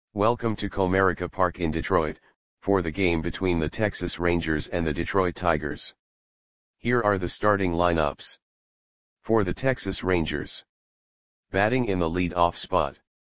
Welcome to Comerica Park in Detroit, for the game between the Texas Rangers and the Detroit Tigers. Here are the starting lineups. For the Texas Rangers. Batting in the lead-off spot.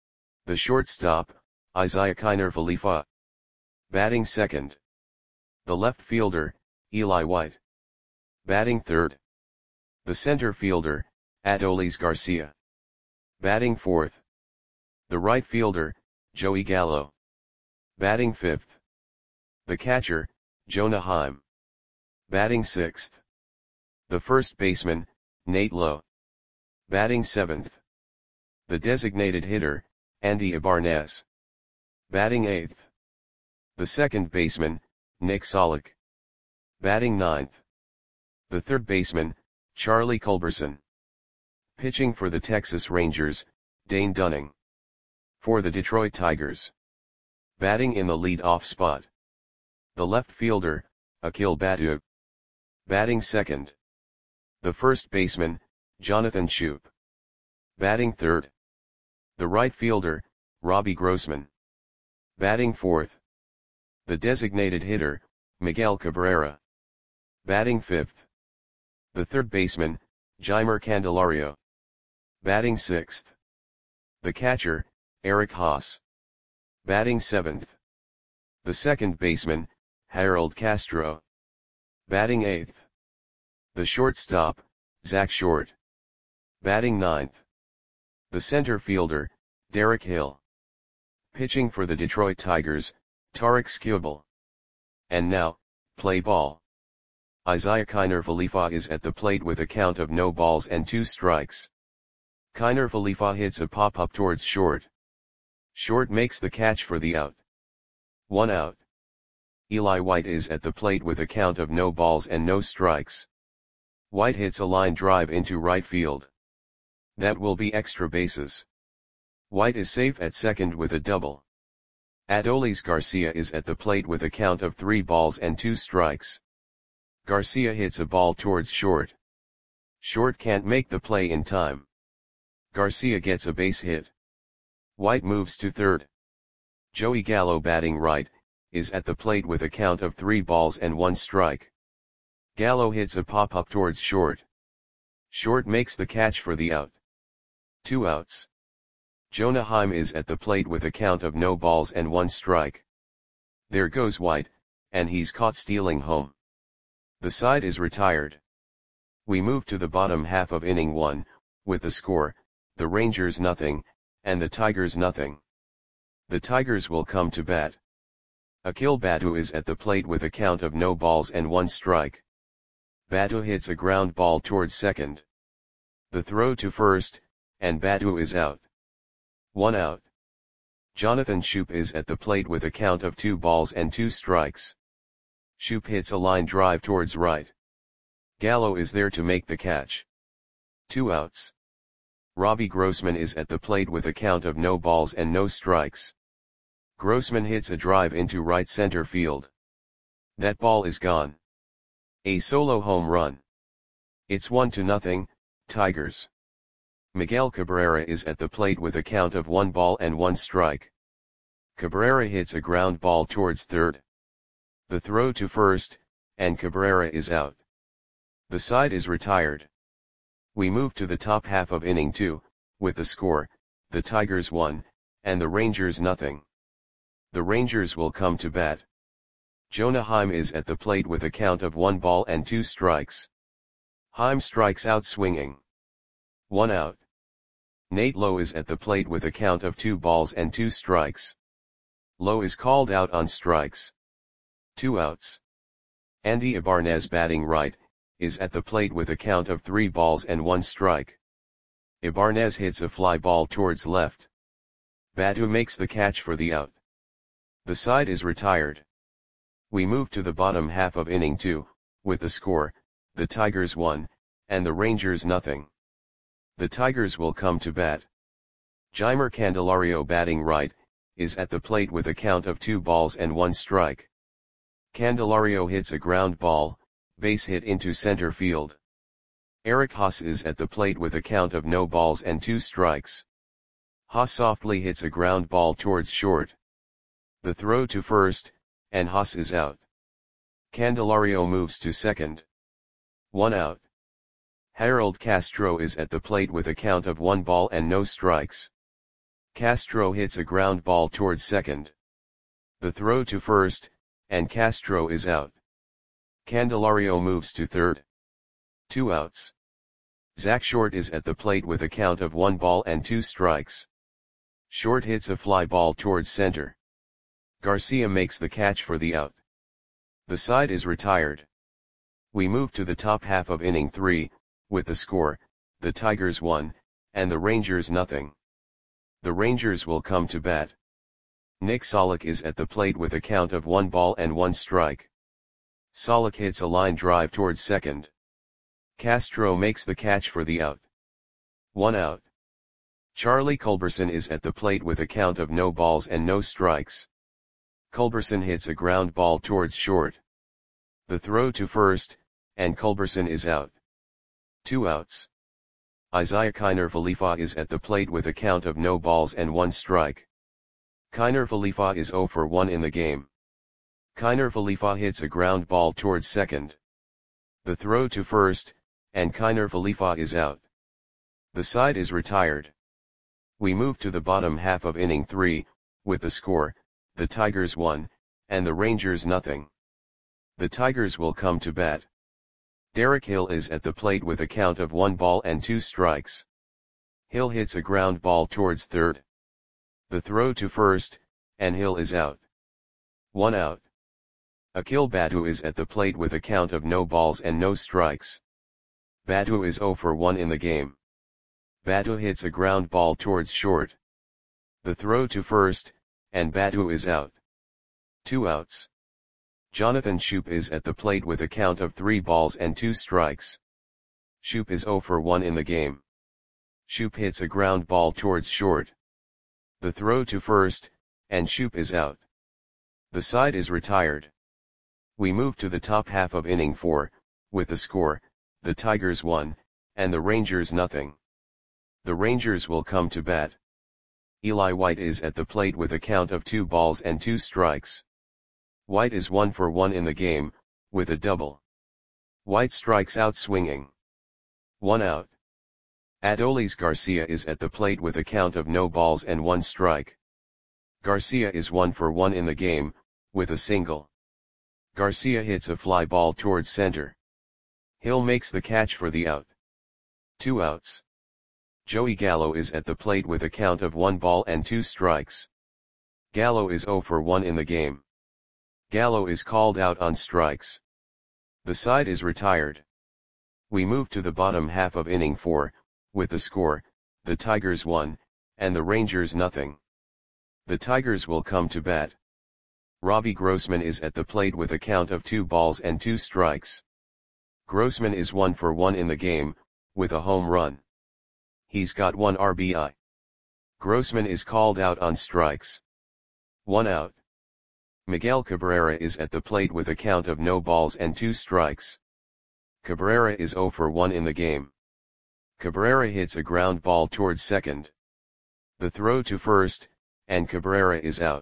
The shortstop, Isiah Kiner Falefa. Batting second. The left fielder, Eli White. Batting third. The center fielder, Adolis Garcia. Batting fourth. The right fielder, Joey Gallo. Batting fifth. The catcher, Jonah Heim. Batting sixth. The first baseman, Nate Lowe. Batting seventh. The designated hitter, Andy Ibarnez. Batting eighth. The second baseman, Nick Solak. Batting ninth. The third baseman, Charlie Culberson. Pitching for the Texas Rangers, Dane Dunning. For the Detroit Tigers. Batting in the lead-off spot. The left fielder, Akil Baddoo. Batting second. The first baseman, Jonathan Schoop. Batting third. The right fielder, Robbie Grossman. Batting fourth. The designated hitter, Miguel Cabrera. Batting fifth. The third baseman, Jeimer Candelario. Batting sixth. The catcher, Eric Haas. Batting seventh. The second baseman, Harold Castro. Batting eighth. The shortstop, Zach Short. Batting ninth. The center fielder, Derek Hill. Pitching for the Detroit Tigers, Tarik Skubal. And now, play ball. Isiah Kiner Falefa is at the plate with a count of no balls and 2 strikes. Kiner Falefa hits a pop-up towards Short. Short makes the catch for the out. 1 out. Eli White is at the plate with a count of no balls and no strikes. White hits a line drive into right field. That will be extra bases. White is safe at second with a double. Adolis Garcia is at the plate with a count of 3 balls and 2 strikes. Garcia hits a ball towards Short. Short can't make the play in time. Garcia gets a base hit. White moves to third. Joey Gallo, batting right, is at the plate with a count of 3 balls and 1 strike. Gallo hits a pop-up towards Short. Short makes the catch for the out. 2 outs. Jonah Heim is at the plate with a count of no balls and 1 strike. There goes White, and he's caught stealing home. The side is retired. We move to the bottom half of inning 1, with the score, the Rangers nothing, and the Tigers nothing. The Tigers will come to bat. Akil Baddoo is at the plate with a count of no balls and 1 strike. Baddoo hits a ground ball towards second. The throw to first, and Baddoo is out. 1 out. Jonathan Schoop is at the plate with a count of 2 balls and 2 strikes. Schoop hits a line drive towards right. Gallo is there to make the catch. 2 outs. Robbie Grossman is at the plate with a count of no balls and no strikes. Grossman hits a drive into right center field. That ball is gone. A solo home run. It's 1-0, Tigers. Miguel Cabrera is at the plate with a count of 1 ball and 1 strike. Cabrera hits a ground ball towards third. The throw to first, and Cabrera is out. The side is retired. We move to the top half of inning 2, with the score, the Tigers 1, and the Rangers nothing. The Rangers will come to bat. Jonah Heim is at the plate with a count of 1 ball and 2 strikes. Heim strikes out swinging. 1 out. Nate Lowe is at the plate with a count of 2 balls and 2 strikes. Lowe is called out on strikes. 2 outs. Andy Ibarnez, batting right, is at the plate with a count of 3 balls and 1 strike. Ibarnez hits a fly ball towards left. Baddoo makes the catch for the out. The side is retired. We move to the bottom half of inning 2, with the score, the Tigers 1, and the Rangers nothing. The Tigers will come to bat. Jeimer Candelario, batting right, is at the plate with a count of 2 balls and 1 strike. Candelario hits a ground ball, base hit into center field. Eric Haas is at the plate with a count of no balls and 2 strikes. Haas softly hits a ground ball towards short. The throw to first, and Haas is out. Candelario moves to second. 1 out. Harold Castro is at the plate with a count of 1 ball and no strikes. Castro hits a ground ball towards second. The throw to first, and Castro is out. Candelario moves to third. 2 outs. Zach Short is at the plate with a count of 1 ball and 2 strikes. Short hits a fly ball towards center. Garcia makes the catch for the out. The side is retired. We move to the top half of inning 3, with the score, the Tigers 1, and the Rangers nothing. The Rangers will come to bat. Nick Solak is at the plate with a count of 1 ball and 1 strike. Solak hits a line drive towards second. Castro makes the catch for the out. 1 out. Charlie Culberson is at the plate with a count of no balls and no strikes. Culberson hits a ground ball towards short. The throw to first, and Culberson is out. 2 outs. Isaiah Kiner Falefa is at the plate with a count of no balls and 1 strike. Kiner Falefa is 0 for 1 in the game. Kiner Falefa hits a ground ball towards second. The throw to first, and Kiner Falefa is out. The side is retired. We move to the bottom half of inning 3, with the score, the Tigers 1, and the Rangers nothing. The Tigers will come to bat. Derek Hill is at the plate with a count of 1 ball and 2 strikes. Hill hits a ground ball towards third. The throw to first, and Hill is out. 1 out. Akil Batu is at the plate with a count of no balls and no strikes. Batu is 0 for 1 in the game. Batu hits a ground ball towards short. The throw to first, and Batu is out. 2 outs. Jonathan Schoop is at the plate with a count of 3 balls and 2 strikes. Schoop is 0 for 1 in the game. Schoop hits a ground ball towards short. The throw to first, and Schoop is out. The side is retired. We move to the top half of inning 4, with the score, the Tigers 1, and the Rangers nothing. The Rangers will come to bat. Eli White is at the plate with a count of 2 balls and 2 strikes. White is 1 for 1 in the game, with a double. White strikes out swinging. 1 out. Adolis Garcia is at the plate with a count of no balls and 1 strike. Garcia is 1 for 1 in the game, with a single. Garcia hits a fly ball towards center. Hill makes the catch for the out. 2 outs. Joey Gallo is at the plate with a count of 1 ball and 2 strikes. Gallo is 0 for 1 in the game. Gallo is called out on strikes. The side is retired. We move to the bottom half of inning 4, with the score, the Tigers 1, and the Rangers nothing. The Tigers will come to bat. Robbie Grossman is at the plate with a count of 2 balls and 2 strikes. Grossman is 1 for 1 in the game, with a home run. He's got 1 RBI. Grossman is called out on strikes. 1 out. Miguel Cabrera is at the plate with a count of no balls and 2 strikes. Cabrera is 0 for 1 in the game. Cabrera hits a ground ball towards second. The throw to first, and Cabrera is out.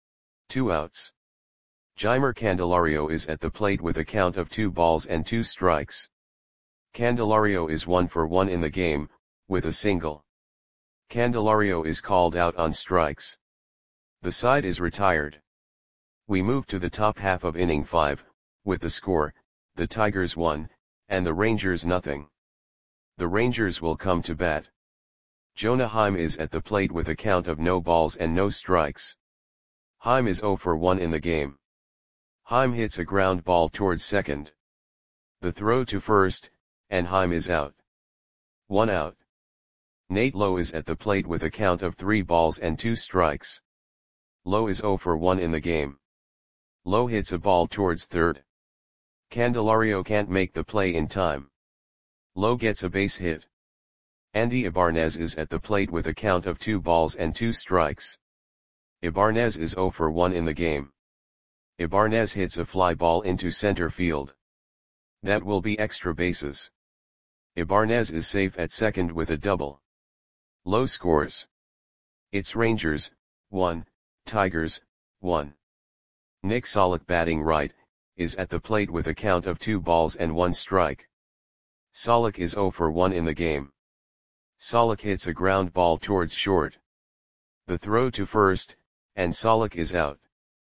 2 outs. Jeimer Candelario is at the plate with a count of 2 balls and 2 strikes. Candelario is 1 for 1 in the game, with a single. Candelario is called out on strikes. The side is retired. We move to the top half of inning 5, with the score, the Tigers 1, and the Rangers nothing. The Rangers will come to bat. Jonah Heim is at the plate with a count of no balls and no strikes. Heim is 0 for 1 in the game. Heim hits a ground ball towards second. The throw to first, and Heim is out. 1 out. Nate Lowe is at the plate with a count of 3 balls and 2 strikes. Lowe is 0 for 1 in the game. Lowe hits a ball towards third. Candelario can't make the play in time. Lowe gets a base hit. Andy Ibarnez is at the plate with a count of 2 balls and 2 strikes. Ibarnez is 0 for 1 in the game. Ibarnez hits a fly ball into center field. That will be extra bases. Ibarnez is safe at second with a double. Lowe scores. It's Rangers, 1, Tigers, 1. Nick Solak batting right, is at the plate with a count of 2 balls and 1 strike. Solak is 0 for 1 in the game. Solak hits a ground ball towards short. The throw to first, and Solak is out.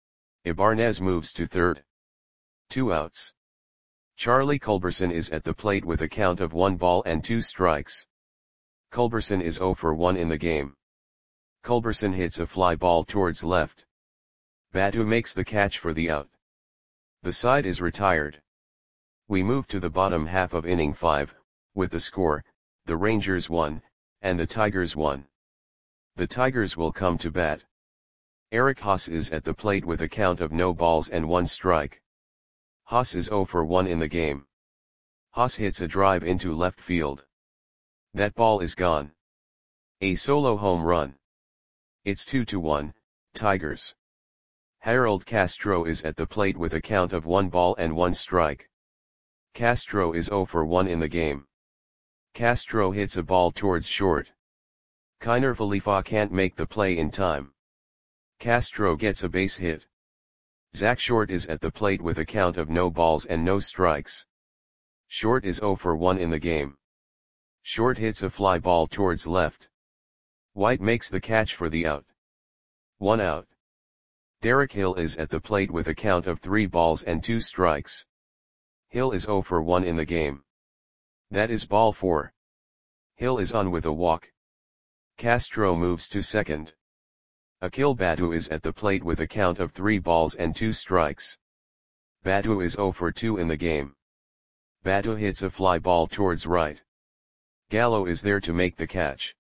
Ibanez moves to third. 2 outs. Charlie Culberson is at the plate with a count of 1 ball and 2 strikes. Culberson is 0 for 1 in the game. Culberson hits a fly ball towards left. Baddoo makes the catch for the out. The side is retired. We move to the bottom half of inning 5, with the score, the Rangers 1, and the Tigers 1. The Tigers will come to bat. Eric Haase is at the plate with a count of no balls and 1 strike. Haase is 0 for 1 in the game. Haase hits a drive into left field. That ball is gone. A solo home run. It's 2-1, Tigers. Harold Castro is at the plate with a count of 1 ball and 1 strike. Castro is 0 for 1 in the game. Castro hits a ball towards short. Kiner Falefa can't make the play in time. Castro gets a base hit. Zach Short is at the plate with a count of no balls and no strikes. Short is 0 for 1 in the game. Short hits a fly ball towards left. White makes the catch for the out. 1 out. Derek Hill is at the plate with a count of 3 balls and 2 strikes. Hill is 0 for 1 in the game. That is ball 4. Hill is on with a walk. Castro moves to second. Akil Baddoo is at the plate with a count of 3 balls and 2 strikes. Baddoo is 0 for 2 in the game. Baddoo hits a fly ball towards right. Gallo is there to make the catch.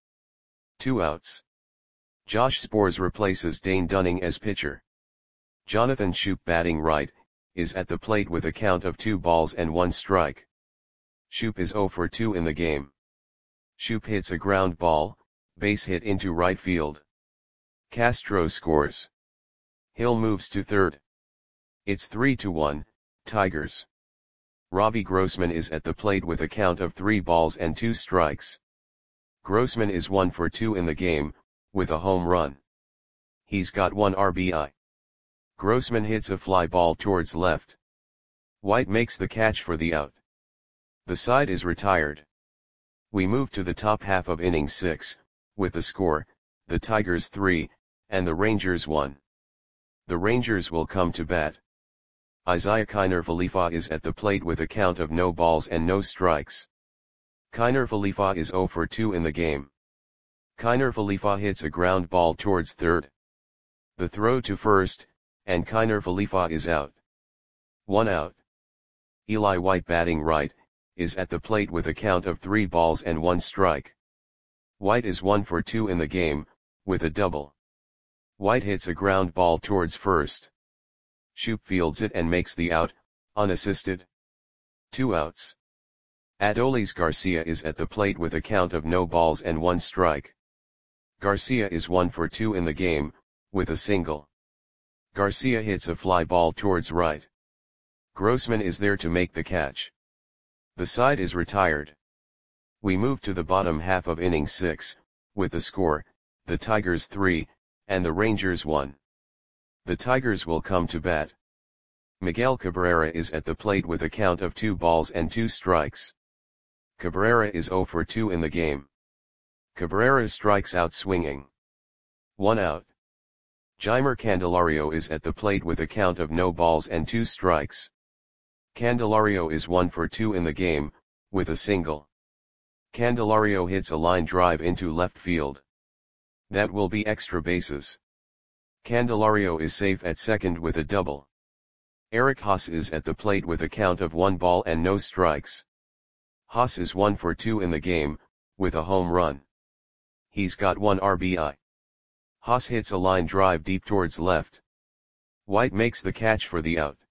2 outs. Josh Sborz replaces Dane Dunning as pitcher. Jonathan Schoop batting right, is at the plate with a count of 2 balls and 1 strike. Schoop is 0 for 2 in the game. Schoop hits a ground ball, base hit into right field. Castro scores. Hill moves to third. It's 3-1, Tigers. Robbie Grossman is at the plate with a count of 3 balls and 2 strikes. Grossman is 1 for 2 in the game, with a home run. He's got 1 RBI. Grossman hits a fly ball towards left. White makes the catch for the out. The side is retired. We move to the top half of inning 6, with the score, the Tigers 3, and the Rangers 1. The Rangers will come to bat. Isiah Kiner Falefa is at the plate with a count of no balls and no strikes. Kiner Falefa is 0 for 2 in the game. Kiner Falefa hits a ground ball towards third. The throw to first, and Kiner Falefa is out. 1 out. Eli White batting right, is at the plate with a count of 3 balls and 1 strike. White is 1 for 2 in the game, with a double. White hits a ground ball towards first. Schoop fields it and makes the out, unassisted. 2 outs. Adolis Garcia is at the plate with a count of no balls and 1 strike. Garcia is 1 for 2 in the game, with a single. Garcia hits a fly ball towards right. Grossman is there to make the catch. The side is retired. We move to the bottom half of inning 6, with the score, the Tigers 3, and the Rangers 1. The Tigers will come to bat. Miguel Cabrera is at the plate with a count of 2 balls and 2 strikes. Cabrera is 0 for 2 in the game. Cabrera strikes out swinging. 1 out. Jeimer Candelario is at the plate with a count of no balls and 2 strikes. Candelario is 1 for 2 in the game, with a single. Candelario hits a line drive into left field. That will be extra bases. Candelario is safe at second with a double. Eric Haase is at the plate with a count of 1 ball and no strikes. Haase is 1 for 2 in the game, with a home run. He's got 1 RBI. Haase hits a line drive deep towards left. White makes the catch for the out.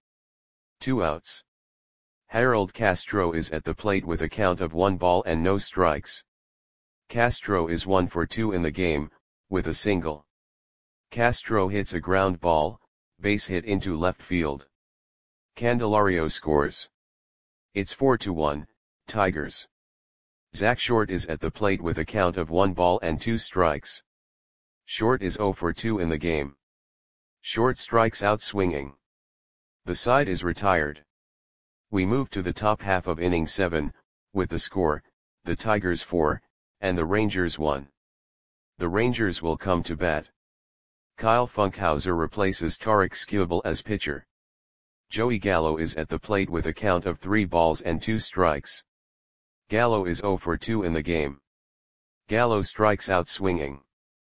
2 outs. Harold Castro is at the plate with a count of 1 ball and no strikes. Castro is 1 for 2 in the game, with a single. Castro hits a ground ball, base hit into left field. Candelario scores. It's 4-1, Tigers. Zach Short is at the plate with a count of 1 ball and 2 strikes. Short is 0 for 2 in the game. Short strikes out swinging. The side is retired. We move to the top half of inning 7, with the score, the Tigers 4, and the Rangers 1. The Rangers will come to bat. Kyle Funkhouser replaces Tarek Skubal as pitcher. Joey Gallo is at the plate with a count of 3 balls and 2 strikes. Gallo is 0 for 2 in the game. Gallo strikes out swinging.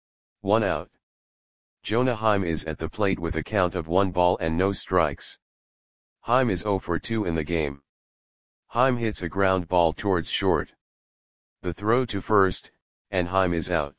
1 out. Jonah Heim is at the plate with a count of 1 ball and no strikes. Heim is 0 for 2 in the game. Heim hits a ground ball towards short. The throw to first, and Heim is out.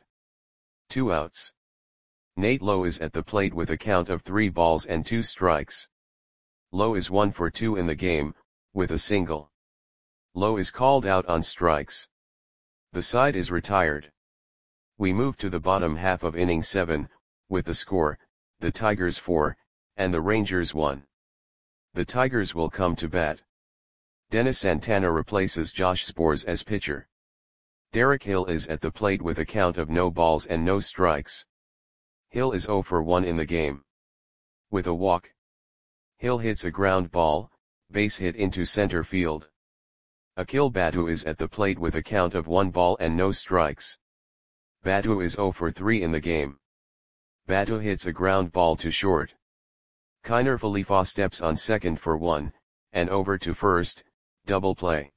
2 outs. Nate Lowe is at the plate with a count of 3 balls and 2 strikes. Lowe is 1 for 2 in the game, with a single. Lowe is called out on strikes. The side is retired. We move to the bottom half of inning 7, with the score, the Tigers 4, and the Rangers 1. The Tigers will come to bat. Dennis Santana replaces Josh Sborz as pitcher. Derek Hill is at the plate with a count of no balls and no strikes. Hill is 0 for 1 in the game. With a walk. Hill hits a ground ball, base hit into center field. Akil Batu is at the plate with a count of 1 ball and no strikes. Batu is 0 for 3 in the game. Batu hits a ground ball to short. Kiner Falefa steps on second for 1, and over to first, double play.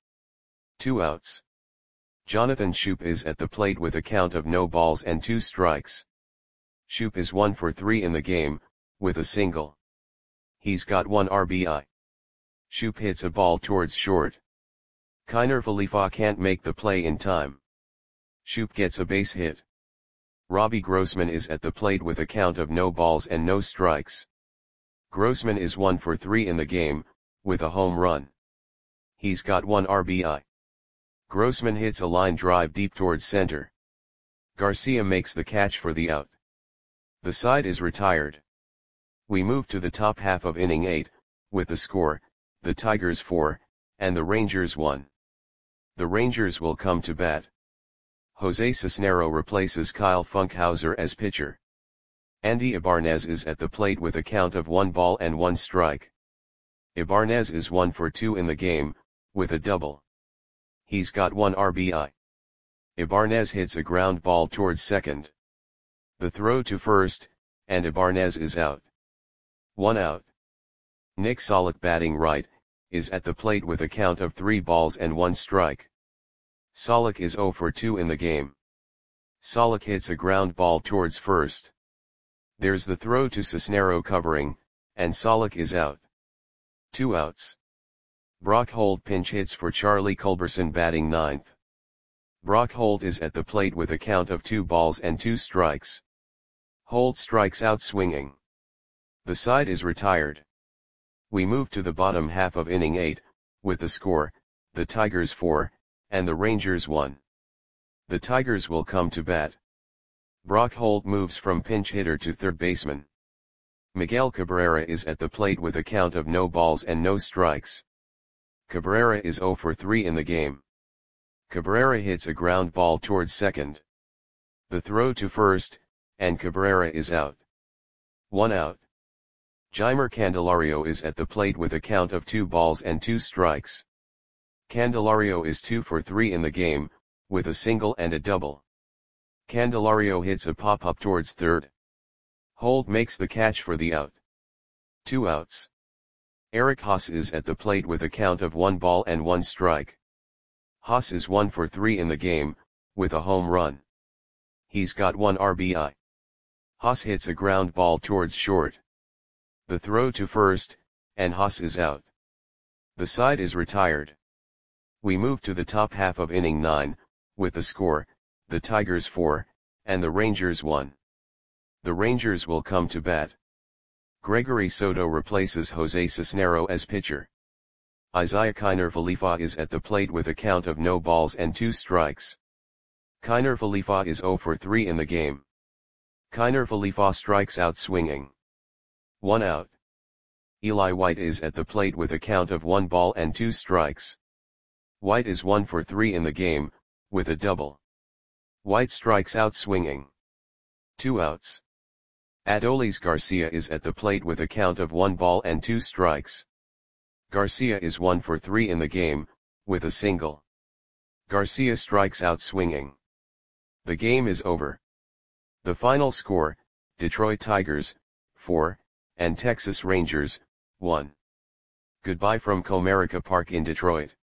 2 outs. Jonathan Schoop is at the plate with a count of no balls and 2 strikes. Schoop is 1 for 3 in the game, with a single. He's got 1 RBI. Schoop hits a ball towards short. Kiner Falefa can't make the play in time. Schoop gets a base hit. Robbie Grossman is at the plate with a count of no balls and no strikes. Grossman is 1 for 3 in the game, with a home run. He's got 1 RBI. Grossman hits a line drive deep towards center. Garcia makes the catch for the out. The side is retired. We move to the top half of inning 8, with the score, the Tigers 4, and the Rangers 1. The Rangers will come to bat. Jose Cisnero replaces Kyle Funkhouser as pitcher. Andy Ibarnez is at the plate with a count of 1 ball and 1 strike. Ibarnez is 1 for 2 in the game, with a double. He's got 1 RBI. Ibarnez hits a ground ball towards second. The throw to first, and Ibarnez is out. 1 out. Nick Solak, batting right, is at the plate with a count of 3 balls and 1 strike. Solak is 0 for 2 in the game. Solak hits a ground ball towards first. There's the throw to Cisnero covering, and Solak is out. 2 outs. Brock Holt pinch hits for Charlie Culberson, batting ninth. Brock Holt is at the plate with a count of 2 balls and 2 strikes. Holt strikes out swinging. The side is retired. We move to the bottom half of inning 8, with the score, the Tigers 4, and the Rangers 1. The Tigers will come to bat. Brock Holt moves from pinch hitter to third baseman. Miguel Cabrera is at the plate with a count of no balls and no strikes. Cabrera is 0 for 3 in the game. Cabrera hits a ground ball towards second. The throw to first, and Cabrera is out. 1 out. Jeimer Candelario is at the plate with a count of 2 balls and 2 strikes. Candelario is 2 for 3 in the game, with a single and a double. Candelario hits a pop-up towards third. Holt makes the catch for the out. 2 outs. Eric Haas is at the plate with a count of 1 ball and 1 strike. Haas is 1 for 3 in the game, with a home run. He's got 1 RBI. Haas hits a ground ball towards short. The throw to first, and Haas is out. The side is retired. We move to the top half of inning 9, with the score, the Tigers 4, and the Rangers 1. The Rangers will come to bat. Gregory Soto replaces Jose Cisnero as pitcher. Isaiah Kiner Falefa is at the plate with a count of no balls and 2 strikes. Kiner Falefa is 0 for 3 in the game. Kiner Falefa strikes out swinging. 1 out. Eli White is at the plate with a count of 1 ball and 2 strikes. White is 1 for 3 in the game, with a double. White strikes out swinging. 2 outs. Adolis Garcia is at the plate with a count of 1 ball and 2 strikes. Garcia is 1 for 3 in the game, with a single. Garcia strikes out swinging. The game is over. The final score, Detroit Tigers, 4, and Texas Rangers, 1. Goodbye from Comerica Park in Detroit.